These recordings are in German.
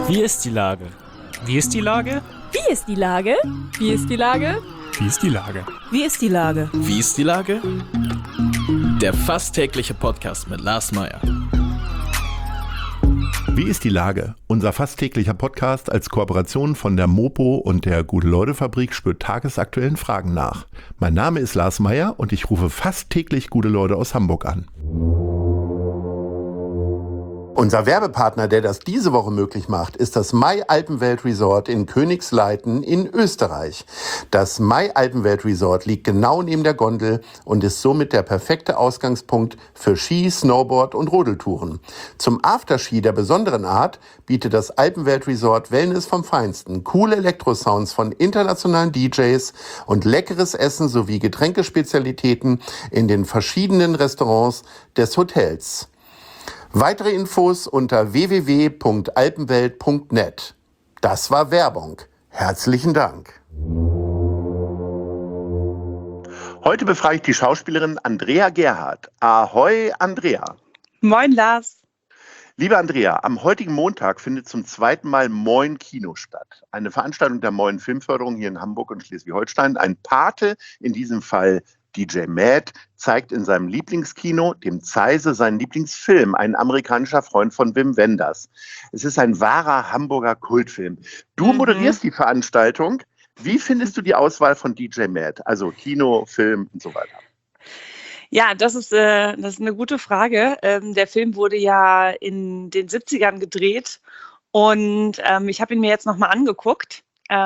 Wie ist die Lage? Wie ist die Lage? Wie ist die Lage? Wie ist die Lage? Wie ist die Lage? Wie ist die Lage? Wie ist die Lage? Der fast tägliche Podcast mit Lars Meyer. Wie ist die Lage? Unser fast täglicher Podcast als Kooperation von der Mopo und der Gute-Leute-Fabrik spürt tagesaktuellen Fragen nach. Mein Name ist Lars Meyer und ich rufe fast täglich gute Leute aus Hamburg an. Unser Werbepartner, der das diese Woche möglich macht, ist das Mai-Alpenwelt Resort in Königsleiten in Österreich. Das Mai-Alpenwelt Resort liegt genau neben der Gondel und ist somit der perfekte Ausgangspunkt für Ski-, Snowboard- und Rodeltouren. Zum Afterski der besonderen Art bietet das Alpenwelt Resort Wellness vom Feinsten, coole Elektrosounds von internationalen DJs und leckeres Essen sowie Getränkespezialitäten in den verschiedenen Restaurants des Hotels. Weitere Infos unter www.alpenwelt.net. Das war Werbung. Herzlichen Dank. Heute befrage ich die Schauspielerin Andrea Gerhardt. Ahoi, Andrea. Moin, Lars. Liebe Andrea, am heutigen Montag findet zum zweiten Mal Moin Kino statt. Eine Veranstaltung der Moin Filmförderung hier in Hamburg und Schleswig-Holstein. Ein Pate, in diesem Fall DJ Matt, zeigt in seinem Lieblingskino, dem Zeise, seinen Lieblingsfilm, ein amerikanischer Freund von Wim Wenders. Es ist ein wahrer Hamburger Kultfilm. Du moderierst die Veranstaltung. Wie findest du die Auswahl von DJ Matt? Also Kino, Film und so weiter. Ja, das ist eine gute Frage. Der Film wurde ja in den 70ern gedreht und ich habe ihn mir jetzt nochmal angeguckt.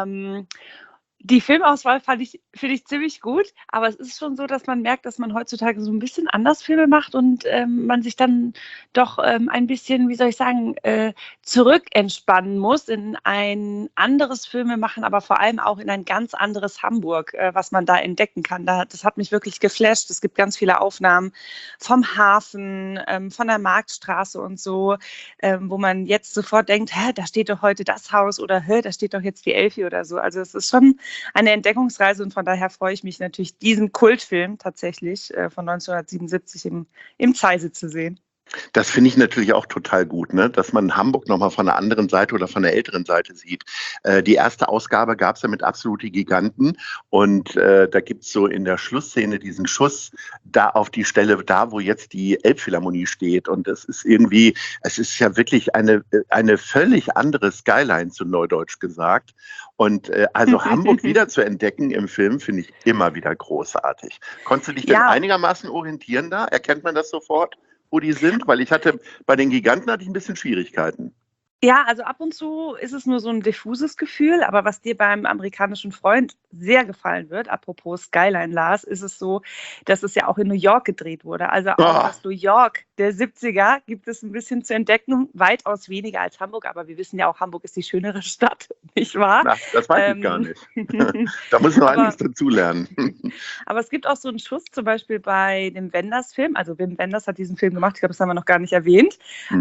Die Filmauswahl finde ich ziemlich gut, aber es ist schon so, dass man merkt, dass man heutzutage so ein bisschen anders Filme macht und man sich dann doch ein bisschen, wie soll ich sagen, zurückentspannen muss in ein anderes Filmemachen, aber vor allem auch in ein ganz anderes Hamburg, was man da entdecken kann. Das hat mich wirklich geflasht. Es gibt ganz viele Aufnahmen vom Hafen, von der Marktstraße und so, wo man jetzt sofort denkt, da steht doch heute das Haus oder da steht doch jetzt die Elfi oder so. Also es ist schon eine Entdeckungsreise und von daher freue ich mich natürlich, diesen Kultfilm tatsächlich von 1977 im Zeise zu sehen. Das finde ich natürlich auch total gut, ne? Dass man Hamburg nochmal von der anderen Seite oder von der älteren Seite sieht. Die erste Ausgabe gab es ja mit Absolute Giganten und da gibt es so in der Schlussszene diesen Schuss da auf die Stelle, da wo jetzt die Elbphilharmonie steht und es ist ja wirklich eine völlig andere Skyline, zu Neudeutsch gesagt. Und also Hamburg wieder zu entdecken im Film, finde ich immer wieder großartig. Konntest du dich denn einigermaßen orientieren da? Erkennt man das sofort, wo die sind? Weil bei den Giganten hatte ich ein bisschen Schwierigkeiten. Ja, also ab und zu ist es nur so ein diffuses Gefühl, aber was dir beim amerikanischen Freund sehr gefallen wird, apropos Skyline, Lars, ist es so, dass es ja auch in New York gedreht wurde. Also auch das New York der 70er gibt es ein bisschen zu entdecken, weitaus weniger als Hamburg, aber wir wissen ja auch, Hamburg ist die schönere Stadt, nicht wahr? Na, das weiß ich gar nicht. Da muss ich noch einiges dazulernen. Aber es gibt auch so einen Schuss, zum Beispiel bei dem Wenders-Film, also Wim Wenders hat diesen Film gemacht, ich glaube, das haben wir noch gar nicht erwähnt.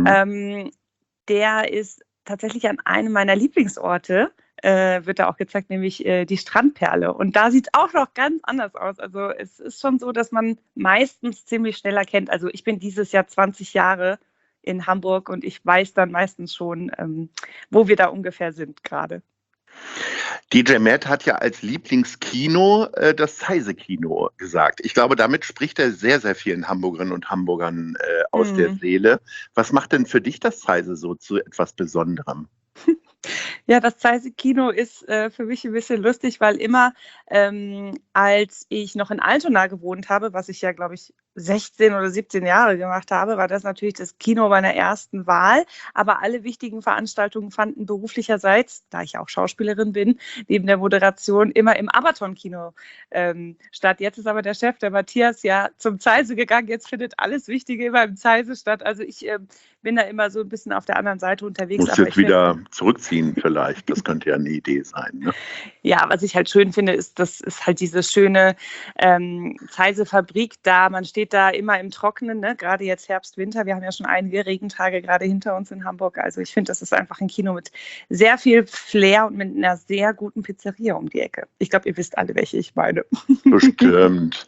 Der ist tatsächlich an einem meiner Lieblingsorte, wird da auch gezeigt, nämlich die Strandperle. Und da sieht es auch noch ganz anders aus. Also es ist schon so, dass man meistens ziemlich schnell erkennt. Also ich bin dieses Jahr 20 Jahre in Hamburg und ich weiß dann meistens schon, wo wir da ungefähr sind gerade. DJ Matt hat ja als Lieblingskino das Zeise-Kino gesagt. Ich glaube, damit spricht er sehr, sehr vielen Hamburgerinnen und Hamburgern aus der Seele. Was macht denn für dich das Zeise so zu etwas Besonderem? Ja, das Zeise-Kino ist für mich ein bisschen lustig, weil immer, als ich noch in Altona gewohnt habe, was ich ja, glaube ich, 16 oder 17 Jahre gemacht habe, war das natürlich das Kino meiner ersten Wahl. Aber alle wichtigen Veranstaltungen fanden beruflicherseits, da ich auch Schauspielerin bin, neben der Moderation immer im Abaton-Kino statt. Jetzt ist aber der Chef, der Matthias, ja zum Zeise gegangen. Jetzt findet alles Wichtige immer im Zeise statt. Also ich bin da immer so ein bisschen auf der anderen Seite unterwegs. Muss jetzt wieder zurückziehen vielleicht. Das könnte ja eine Idee sein. Ne? Ja, was ich halt schön finde, ist, das ist halt diese schöne Zeise-Fabrik da. Man steht steht da immer im Trockenen, ne? Gerade jetzt Herbst, Winter. Wir haben ja schon einige Regentage gerade hinter uns in Hamburg. Also ich finde, das ist einfach ein Kino mit sehr viel Flair und mit einer sehr guten Pizzeria um die Ecke. Ich glaube, ihr wisst alle, welche ich meine. Bestimmt.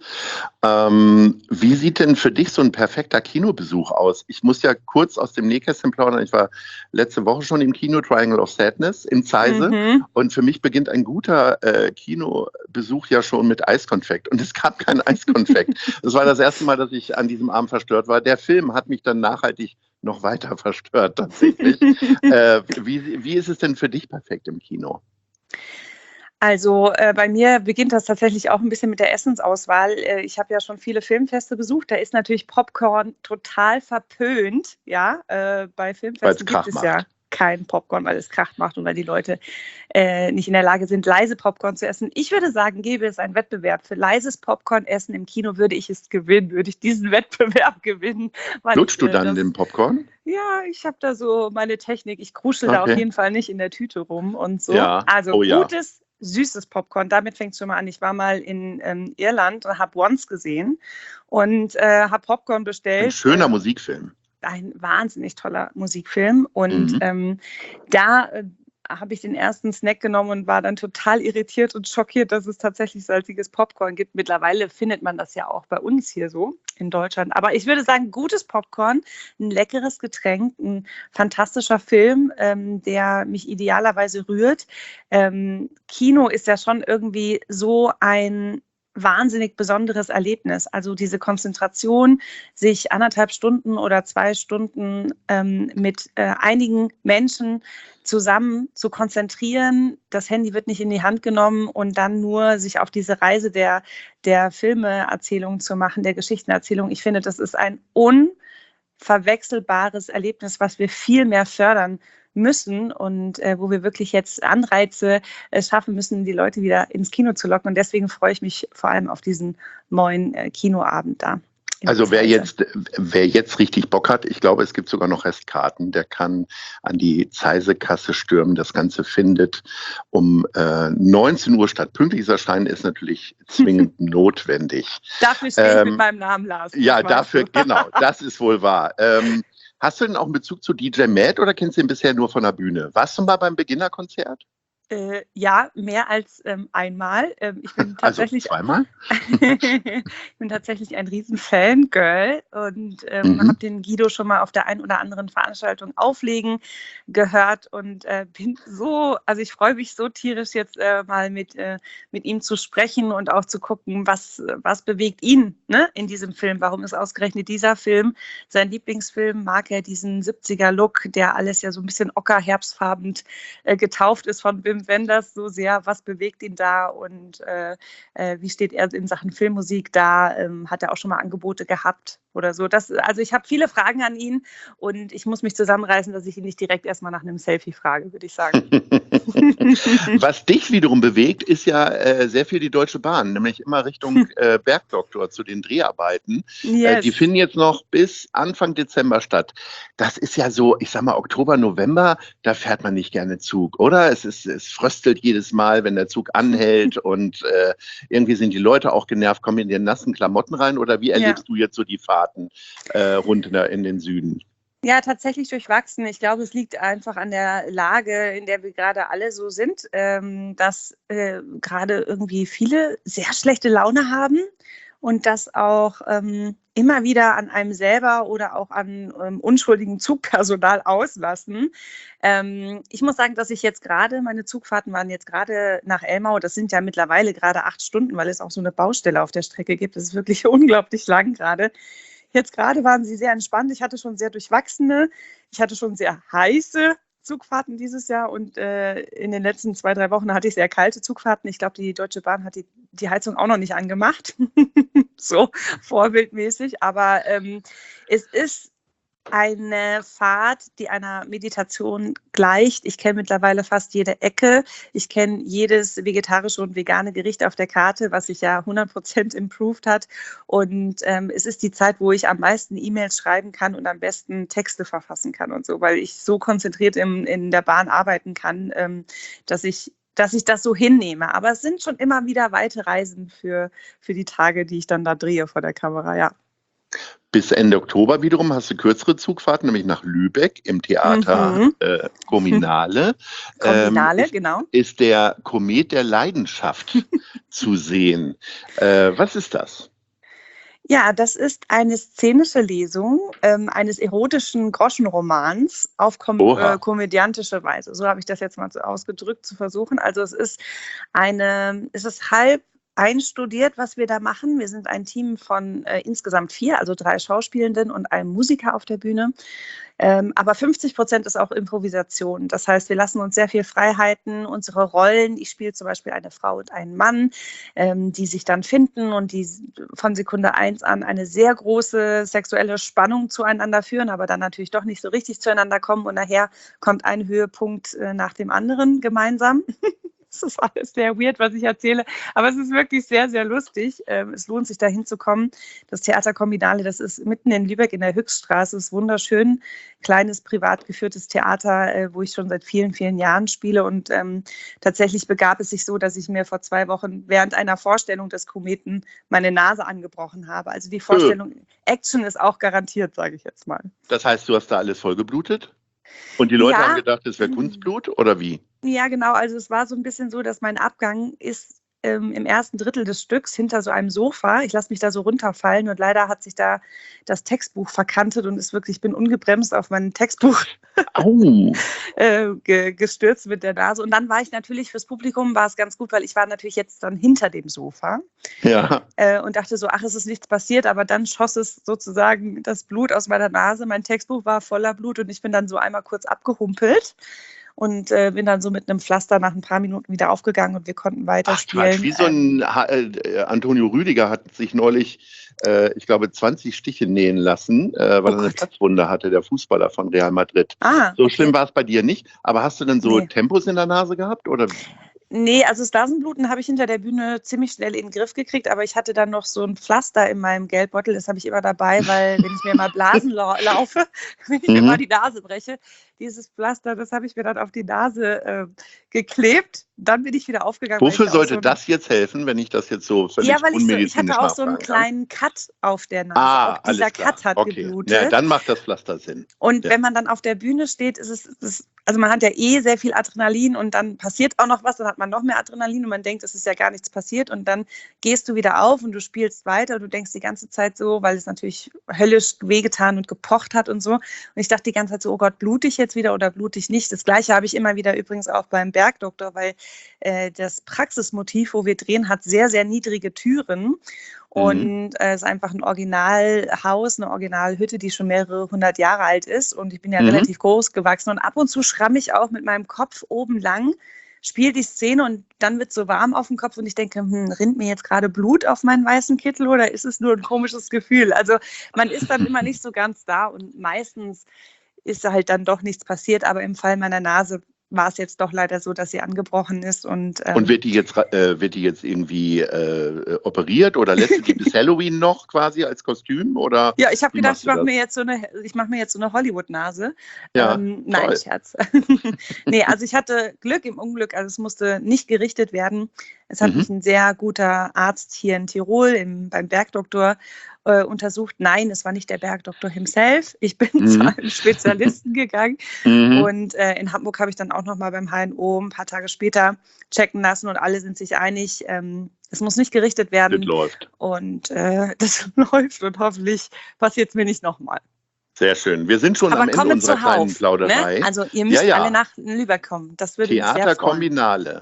Wie sieht denn für dich so ein perfekter Kinobesuch aus? Ich muss ja kurz aus dem Nähkästchen plaudern. Ich war letzte Woche schon im Kino Triangle of Sadness in Zeise. Und für mich beginnt ein guter Kinobesuch ja schon mit Eiskonfekt. Und es gab kein Eiskonfekt. Das war das erste Mal, dass ich an diesem Abend verstört war. Der Film hat mich dann nachhaltig noch weiter verstört tatsächlich. Wie ist es denn für dich perfekt im Kino? Also bei mir beginnt das tatsächlich auch ein bisschen mit der Essensauswahl. Ich habe ja schon viele Filmfeste besucht. Da ist natürlich Popcorn total verpönt. Ja, bei Filmfesten gibt es ja kein Popcorn, weil es Krach macht und weil die Leute nicht in der Lage sind, leise Popcorn zu essen. Ich würde sagen, gäbe es einen Wettbewerb für leises Popcorn-Essen im Kino, würde ich diesen Wettbewerb gewinnen. Lutschst du dann den Popcorn? Ja, ich habe da so meine Technik. Ich kruschel da auf jeden Fall nicht in der Tüte rum und so. Ja. Also gutes, süßes Popcorn, damit fängt es schon mal an. Ich war mal in Irland und habe Once gesehen und habe Popcorn bestellt. Ein schöner Musikfilm. Ein wahnsinnig toller Musikfilm und da habe ich den ersten Snack genommen und war dann total irritiert und schockiert, dass es tatsächlich salziges Popcorn gibt. Mittlerweile findet man das ja auch bei uns hier so in Deutschland. Aber ich würde sagen, gutes Popcorn, ein leckeres Getränk, ein fantastischer Film, der mich idealerweise rührt. Kino ist ja schon irgendwie so ein wahnsinnig besonderes Erlebnis. Also diese Konzentration, sich 1,5 Stunden oder 2 Stunden mit einigen Menschen zusammen zu konzentrieren. Das Handy wird nicht in die Hand genommen und dann nur sich auf diese Reise der Filmeerzählung zu machen, der Geschichtenerzählung. Ich finde, das ist ein unverwechselbares Erlebnis, was wir viel mehr fördern müssen und wo wir wirklich jetzt Anreize schaffen müssen, die Leute wieder ins Kino zu locken. Und deswegen freue ich mich vor allem auf diesen neuen Kinoabend da. Also wer jetzt richtig Bock hat, ich glaube, es gibt sogar noch Restkarten, der kann an die Zeise-Kasse stürmen. Das Ganze findet um 19 Uhr statt. Pünktliches Erscheinen ist natürlich zwingend notwendig. Dafür stehe ich mit meinem Namen, Lars. Ja, dafür, genau, das ist wohl wahr. Hast du denn auch einen Bezug zu DJ Matt oder kennst du ihn bisher nur von der Bühne? Warst du mal beim Beginnerkonzert? Ja, mehr als einmal. Ich bin tatsächlich, also zweimal? ich bin tatsächlich ein riesen Fangirl und habe den Guido schon mal auf der einen oder anderen Veranstaltung auflegen gehört und also ich freue mich so tierisch jetzt mal mit ihm zu sprechen und auch zu gucken, was bewegt ihn, ne, in diesem Film. Warum ist ausgerechnet dieser Film sein Lieblingsfilm? Mag er diesen 70er-Look, der alles ja so ein bisschen ockerherbstfarbend getauft ist von Wim Wenders so sehr, was bewegt ihn da und wie steht er in Sachen Filmmusik da? Hat er auch schon mal Angebote gehabt oder so? Also ich habe viele Fragen an ihn und ich muss mich zusammenreißen, dass ich ihn nicht direkt erstmal nach einem Selfie frage, würde ich sagen. Was dich wiederum bewegt, ist ja sehr viel die Deutsche Bahn, nämlich immer Richtung Bergdoktor zu den Dreharbeiten. Yes. Die finden jetzt noch bis Anfang Dezember statt. Das ist ja so, ich sag mal, Oktober, November, da fährt man nicht gerne Zug, oder? Es fröstelt jedes Mal, wenn der Zug anhält und irgendwie sind die Leute auch genervt, kommen in ihren nassen Klamotten rein oder wie erlebst du jetzt so die Fahrten rund in den Süden? Ja, tatsächlich durchwachsen. Ich glaube, es liegt einfach an der Lage, in der wir gerade alle so sind, dass gerade irgendwie viele sehr schlechte Laune haben und das auch immer wieder an einem selber oder auch an unschuldigem Zugpersonal auslassen. Ich muss sagen, dass ich jetzt gerade, meine Zugfahrten waren jetzt gerade nach Elmau, das sind ja mittlerweile gerade 8 Stunden, weil es auch so eine Baustelle auf der Strecke gibt. Das ist wirklich unglaublich lang gerade. Jetzt gerade waren sie sehr entspannt. Ich hatte schon sehr durchwachsene, ich hatte schon sehr heiße Zugfahrten dieses Jahr und in den letzten 2-3 Wochen hatte ich sehr kalte Zugfahrten. Ich glaube, die Deutsche Bahn hat die Heizung auch noch nicht angemacht, so vorbildmäßig. Aber es ist eine Fahrt, die einer Meditation gleicht. Ich kenne mittlerweile fast jede Ecke. Ich kenne jedes vegetarische und vegane Gericht auf der Karte, was sich ja 100% improved hat. Und es ist die Zeit, wo ich am meisten E-Mails schreiben kann und am besten Texte verfassen kann und so, weil ich so konzentriert in der Bahn arbeiten kann, dass ich das so hinnehme. Aber es sind schon immer wieder weite Reisen für die Tage, die ich dann da drehe vor der Kamera, ja. Bis Ende Oktober wiederum hast du kürzere Zugfahrten, nämlich nach Lübeck im Theater Kominale. Kominale, genau. Ist der Komet der Leidenschaft zu sehen. Was ist das? Ja, das ist eine szenische Lesung eines erotischen Groschenromans auf komödiantische Weise. So habe ich das jetzt mal so ausgedrückt zu versuchen. Also es ist halb einstudiert, was wir da machen. Wir sind ein Team von insgesamt 4, also 3 Schauspielenden und einem Musiker auf der Bühne. Aber 50% ist auch Improvisation. Das heißt, wir lassen uns sehr viel Freiheiten, unsere Rollen. Ich spiele zum Beispiel eine Frau und einen Mann, die sich dann finden und die von Sekunde 1 an eine sehr große sexuelle Spannung zueinander führen, aber dann natürlich doch nicht so richtig zueinander kommen und nachher kommt ein Höhepunkt nach dem anderen gemeinsam. Das ist alles sehr weird, was ich erzähle, aber es ist wirklich sehr, sehr lustig. Es lohnt sich, da hinzukommen. Das Theater Kominale, das ist mitten in Lübeck in der Höchststraße, ist wunderschön. Kleines, privat geführtes Theater, wo ich schon seit vielen, vielen Jahren spiele. Und tatsächlich begab es sich so, dass ich mir vor 2 Wochen während einer Vorstellung des Kometen meine Nase angebrochen habe. Also die Vorstellung, Action ist auch garantiert, sage ich jetzt mal. Das heißt, du hast da alles vollgeblutet? Und die Leute haben gedacht, es wäre Kunstblut oder wie? Ja, genau. Also es war so ein bisschen so, dass mein Abgang ist im ersten Drittel des Stücks hinter so einem Sofa. Ich lasse mich da so runterfallen und leider hat sich da das Textbuch verkantet und ich bin ungebremst auf mein Textbuch gestürzt mit der Nase. Und dann war ich natürlich, fürs Publikum war es ganz gut, weil ich war natürlich jetzt dann hinter dem Sofa und dachte so, ach, es ist nichts passiert, aber dann schoss es sozusagen das Blut aus meiner Nase. Mein Textbuch war voller Blut und ich bin dann so einmal kurz abgehumpelt. Und bin dann so mit einem Pflaster nach ein paar Minuten wieder aufgegangen und wir konnten weiterspielen. Ach, wie so ein Antonio Rüdiger hat sich neulich, ich glaube, 20 Stiche nähen lassen, weil er eine Platzwunde hatte, der Fußballer von Real Madrid. So schlimm war es bei dir nicht, aber hast du denn so Tempos in der Nase gehabt? Oder? Nee, also das Nasenbluten habe ich hinter der Bühne ziemlich schnell in den Griff gekriegt, aber ich hatte dann noch so ein Pflaster in meinem Geldbeutel, das habe ich immer dabei, weil wenn ich mir mal Blasen laufe, wenn ich mir mal die Nase breche, dieses Pflaster, das habe ich mir dann auf die Nase geklebt, dann bin ich wieder aufgegangen. Wofür sollte das jetzt helfen, wenn ich das jetzt so völlig unmedizinisch ich hatte auch so einen kleinen Cut auf der Nase, auch dieser Cut hat geblutet. Ja, dann macht das Pflaster Sinn. Und wenn man dann auf der Bühne steht, also man hat ja sehr viel Adrenalin und dann passiert auch noch was, dann hat man noch mehr Adrenalin und man denkt, es ist ja gar nichts passiert und dann gehst du wieder auf und du spielst weiter und du denkst die ganze Zeit so, weil es natürlich höllisch wehgetan und gepocht hat und so. Und ich dachte die ganze Zeit so, oh Gott, blutig jetzt wieder oder blutig nicht. Das Gleiche habe ich immer wieder übrigens auch beim Bergdoktor, weil das Praxismotiv, wo wir drehen, hat sehr, sehr niedrige Türen. Und es ist einfach ein Originalhaus, eine Originalhütte, die schon mehrere 100 Jahre alt ist. Und ich bin ja relativ groß gewachsen. Und ab und zu schramme ich auch mit meinem Kopf oben lang, spiele die Szene und dann wird es so warm auf dem Kopf. Und ich denke, rinnt mir jetzt gerade Blut auf meinen weißen Kittel oder ist es nur ein komisches Gefühl? Also man ist dann immer nicht so ganz da und meistens ist halt dann doch nichts passiert. Aber im Fall meiner Nase war es jetzt doch leider so, dass sie angebrochen ist. Und wird die jetzt irgendwie operiert oder lässt du die bis Halloween noch quasi als Kostüm? Oder ja, ich habe gedacht, ich mache mir jetzt so eine Hollywood-Nase. Ja, nein, Scherz. Nee, also ich hatte Glück im Unglück, also es musste nicht gerichtet werden. Es hat mich ein sehr guter Arzt hier in Tirol beim Bergdoktor untersucht. Nein, es war nicht der Bergdoktor himself. Ich bin zu einem Spezialisten gegangen und in Hamburg habe ich dann auch nochmal beim HNO ein paar Tage später checken lassen und alle sind sich einig, es muss nicht gerichtet werden. Das läuft. Und das läuft und hoffentlich passiert es mir nicht nochmal. Sehr schön. Wir sind schon am Ende unserer kleinen Plauderei. Ne? Also ihr müsst alle nach Lübeck kommen. Das würde mich sehr freuen. Theater Kominale.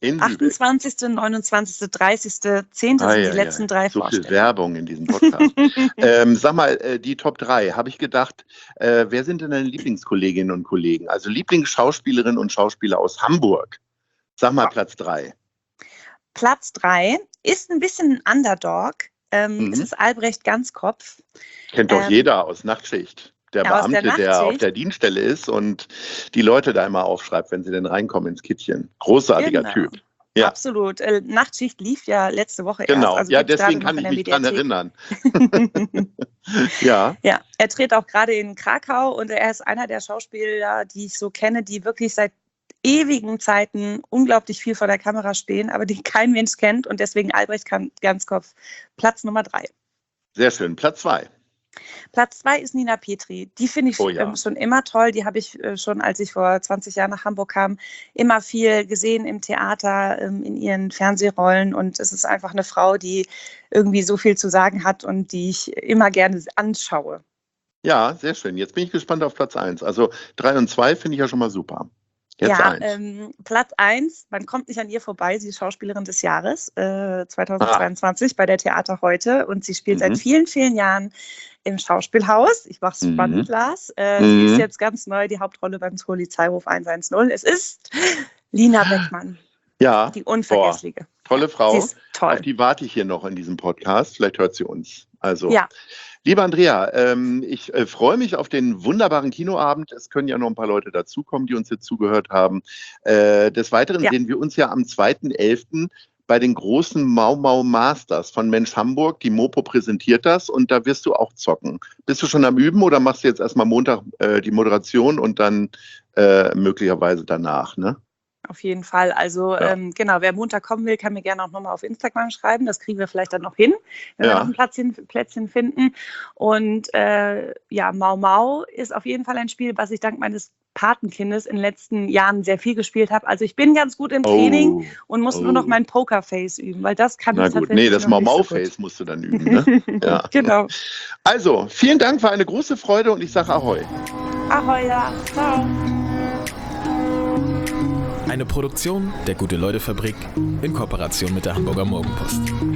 28., 29., 30., 10. sind die letzten 3 so Vorstellungen. viel Werbung in diesem Podcast. Sag mal, die Top 3, habe ich gedacht, wer sind denn deine Lieblingskolleginnen und Kollegen? Also Lieblingsschauspielerinnen und Schauspieler aus Hamburg. Sag mal Platz 3. Platz 3 ist ein bisschen ein Underdog. Es ist Albrecht Ganzkopf. Kennt doch jeder aus Nachtschicht. Der Beamte, der auf der Dienststelle ist und die Leute da immer aufschreibt, wenn sie denn reinkommen ins Kittchen. Großartiger Typ. Ja. Absolut. Nachtschicht lief ja letzte Woche genau. erst. Also deswegen kann ich mich dran erinnern. Ja, er dreht auch gerade in Krakau und er ist einer der Schauspieler, die ich so kenne, die wirklich seit ewigen Zeiten unglaublich viel vor der Kamera stehen, aber die kein Mensch kennt und deswegen Albrecht Ganzkopf, Platz Nummer 3. Sehr schön. Platz 2. Platz 2 ist Nina Petri. Die finde ich schon immer toll. Die habe ich schon, als ich vor 20 Jahren nach Hamburg kam, immer viel gesehen im Theater, in ihren Fernsehrollen. Und es ist einfach eine Frau, die irgendwie so viel zu sagen hat und die ich immer gerne anschaue. Ja, sehr schön. Jetzt bin ich gespannt auf Platz 1. Also 3 und 2 finde ich ja schon mal super. Jetzt ja, 1. Platz 1, man kommt nicht an ihr vorbei, sie ist Schauspielerin des Jahres 2022 bei der Theater Heute und sie spielt seit vielen, vielen Jahren im Schauspielhaus. Ich mache es spannend, Lars. Sie ist jetzt ganz neu die Hauptrolle beim Polizeiruf 110. Es ist Lina Beckmann. Ja. Die Unvergessliche. Tolle Frau. Sie ist toll. Auf die warte ich hier noch in diesem Podcast. Vielleicht hört sie uns. Also. Ja. Liebe Andrea, ich freue mich auf den wunderbaren Kinoabend. Es können ja noch ein paar Leute dazukommen, die uns jetzt zugehört haben. Des Weiteren sehen wir uns ja am 2.11. bei den großen Mau Mau Masters von Mensch Hamburg. Die Mopo präsentiert das und da wirst du auch zocken. Bist du schon am Üben oder machst du jetzt erstmal Montag die Moderation und dann möglicherweise danach, ne? Auf jeden Fall. Also genau, wer Montag kommen will, kann mir gerne auch nochmal auf Instagram schreiben. Das kriegen wir vielleicht dann noch hin, wenn wir noch ein Plätzchen finden. Und Mau Mau ist auf jeden Fall ein Spiel, was ich dank meines Patenkindes in den letzten Jahren sehr viel gespielt habe. Also ich bin ganz gut im Training und muss nur noch mein Pokerface üben, weil das kann ich tatsächlich nee, das noch Mau Mau Face musst du dann üben, ne? Ja. Genau. Also, vielen Dank, war eine große Freude und ich sage Ahoi. Ahoi, ja. Ciao. Eine Produktion der Gute-Leute-Fabrik in Kooperation mit der Hamburger Morgenpost.